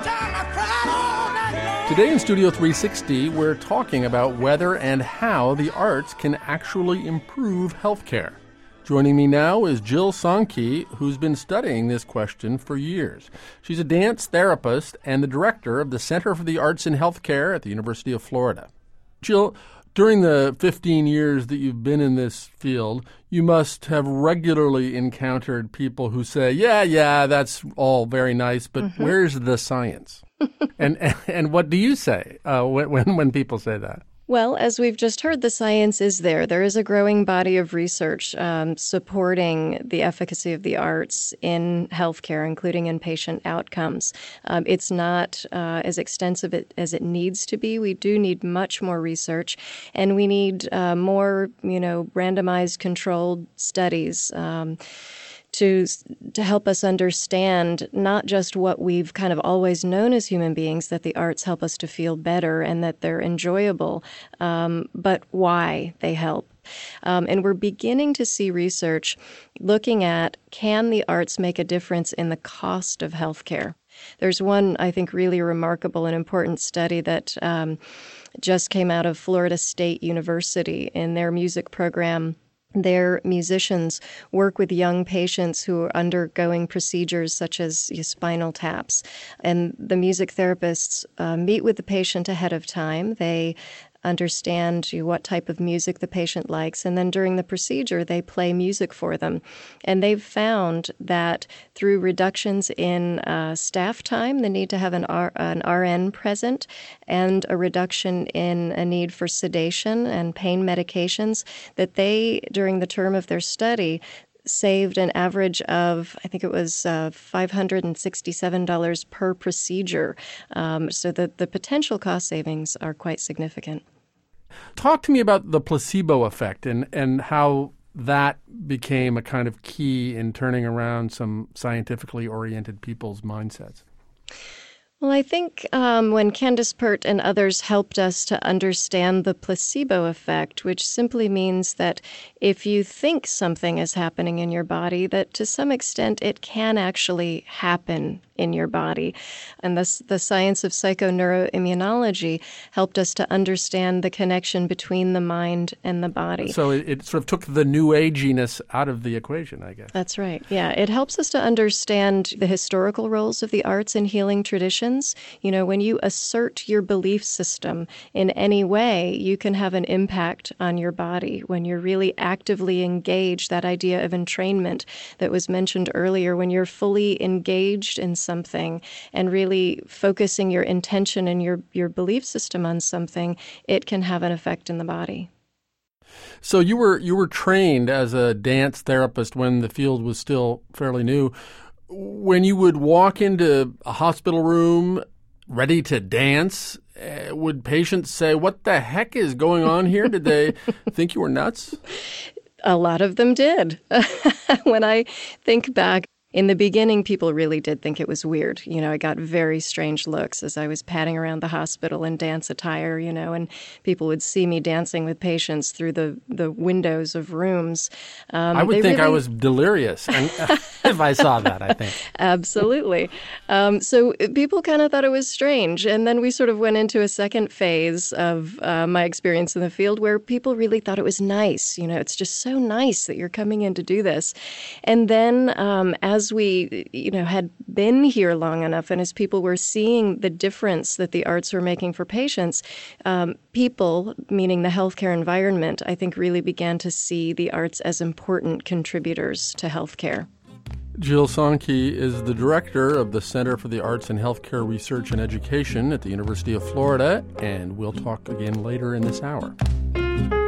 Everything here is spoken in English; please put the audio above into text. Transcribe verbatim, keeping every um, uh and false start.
Today in Studio three sixty, we're talking about whether and how the arts can actually improve healthcare. Joining me now is Jill Sankey, who's been studying this question for years. She's a dance therapist and the director of the Center for the Arts in Healthcare at the University of Florida. Jill, during the fifteen years that you've been in this field, you must have regularly encountered people who say, yeah, yeah, that's all very nice, but mm-hmm. where's the science? and, and and what do you say uh, when when people say that? Well, as we've just heard, the science is there. There is a growing body of research um, supporting the efficacy of the arts in healthcare, including in patient outcomes. Um, it's not uh, as extensive as it needs to be. We do need much more research, and we need uh, more, you know, randomized controlled studies. Um, to to help us understand not just what we've kind of always known as human beings, that the arts help us to feel better and that they're enjoyable, um, but why they help. Um, and we're beginning to see research looking at, can the arts make a difference in the cost of healthcare? There's one, I think, really remarkable and important study that um, just came out of Florida State University in their music program. Their musicians work with young patients who are undergoing procedures such as you know, spinal taps. And the music therapists uh, meet with the patient ahead of time. They understand you know, what type of music the patient likes, and then during the procedure, they play music for them. And they've found that through reductions in uh, staff time, the need to have an, R- an R N present, and a reduction in a need for sedation and pain medications, that they, during the term of their study, saved an average of, I think it was uh, five hundred sixty-seven dollars per procedure. Um, so the, the potential cost savings are quite significant. Talk to me about the placebo effect and, and how that became a kind of key in turning around some scientifically oriented people's mindsets. Well, I think um, when Candace Pert and others helped us to understand the placebo effect, which simply means that if you think something is happening in your body, that to some extent it can actually happen in your body. And the, the science of psychoneuroimmunology helped us to understand the connection between the mind and the body. So it, it sort of took the new aginess out of the equation, I guess. That's right. Yeah, it helps us to understand the historical roles of the arts in healing traditions. You know, when you assert your belief system in any way, you can have an impact on your body. When you're really actively engaged, that idea of entrainment that was mentioned earlier, when you're fully engaged in something and really focusing your intention and your, your belief system on something, it can have an effect in the body. So you were you were trained as a dance therapist when the field was still fairly new. When you would walk into a hospital room ready to dance, uh, would patients say, what the heck is going on here? Did they think you were nuts? A lot of them did. When I think back, in the beginning, people really did think it was weird. You know, I got very strange looks as I was padding around the hospital in dance attire, you know, and people would see me dancing with patients through the, the windows of rooms. Um, I would think really... I was delirious if I saw that, I think. Absolutely. Um, so people kind of thought it was strange. And then we sort of went into a second phase of uh, my experience in the field where people really thought it was nice. You know, it's just so nice that you're coming in to do this. And then um, as As we, you know, had been here long enough, and as people were seeing the difference that the arts were making for patients, um, people, meaning the healthcare environment, I think really began to see the arts as important contributors to healthcare. Jill Sankey is the director of the Center for the Arts in Healthcare Research and Education at the University of Florida, and we'll talk again later in this hour.